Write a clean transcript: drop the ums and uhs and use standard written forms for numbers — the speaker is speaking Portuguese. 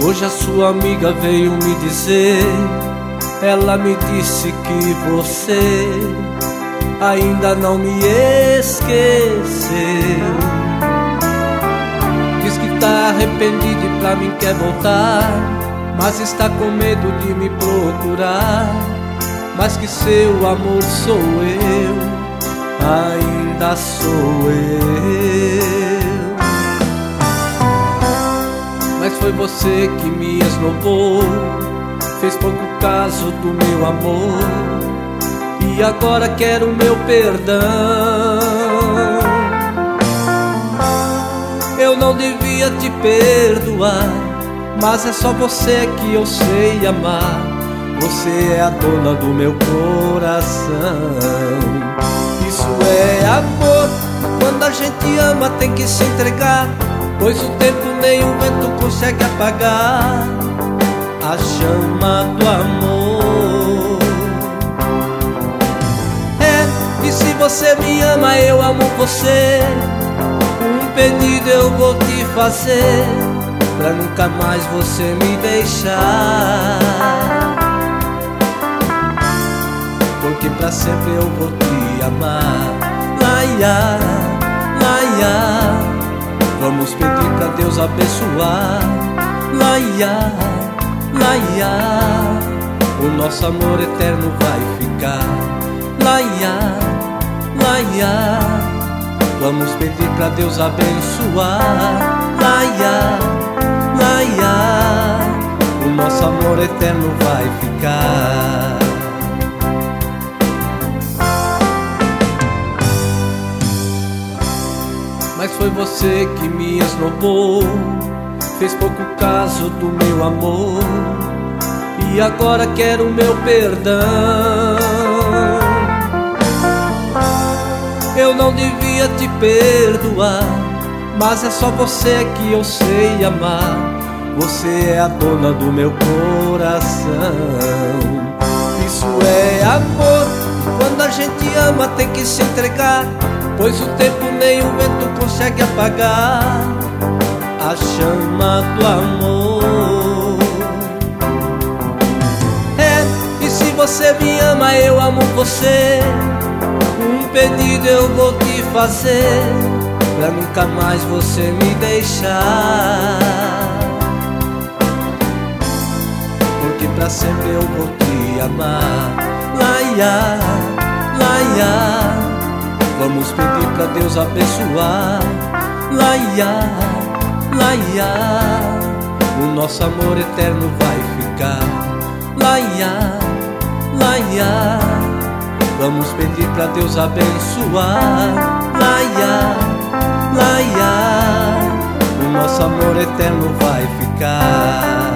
Hoje a sua amiga veio me dizer, ela me disse que você ainda não me esqueceu. Diz que tá arrependido e pra mim quer voltar, mas está com medo de me procurar. Mas que seu amor sou eu, ainda sou eu. Mas foi você que me esnobou, fez pouco caso do meu amor, e agora quer o meu perdão. Eu não devia te perdoar, mas é só você que eu sei amar. Você é a dona do meu coração. Isso é amor, quando a gente ama tem que se entregar, pois o tempo nem o vento consegue apagar a chama do amor. É, e se você me ama, eu amo você. Um pedido eu vou te fazer, pra nunca mais você me deixar, porque pra sempre eu vou te amar. Laia, laia, vamos pedir pra Deus abençoar. Laia, laia, o nosso amor eterno vai ficar. Laia, laia, vamos pedir pra Deus abençoar. Laia, laia, o nosso amor eterno vai ficar. Mas foi você que me esnobou, fez pouco caso do meu amor, e agora quer o meu perdão. Eu não devia te perdoar, mas é só você que eu sei amar. Você é a dona do meu coração. Isso é amor, quando a gente ama tem que se entregar, pois o tempo nem o vento consegue apagar a chama do amor. É, e se você me ama, eu amo você. Um pedido eu vou te fazer, pra nunca mais você me deixar, porque pra sempre eu vou te amar. Laia, laia, vamos pedir pra Deus abençoar. Laia, laia, o nosso amor eterno vai ficar. Laia, laia, vamos pedir pra Deus abençoar. Laia, laia, o nosso amor eterno vai ficar.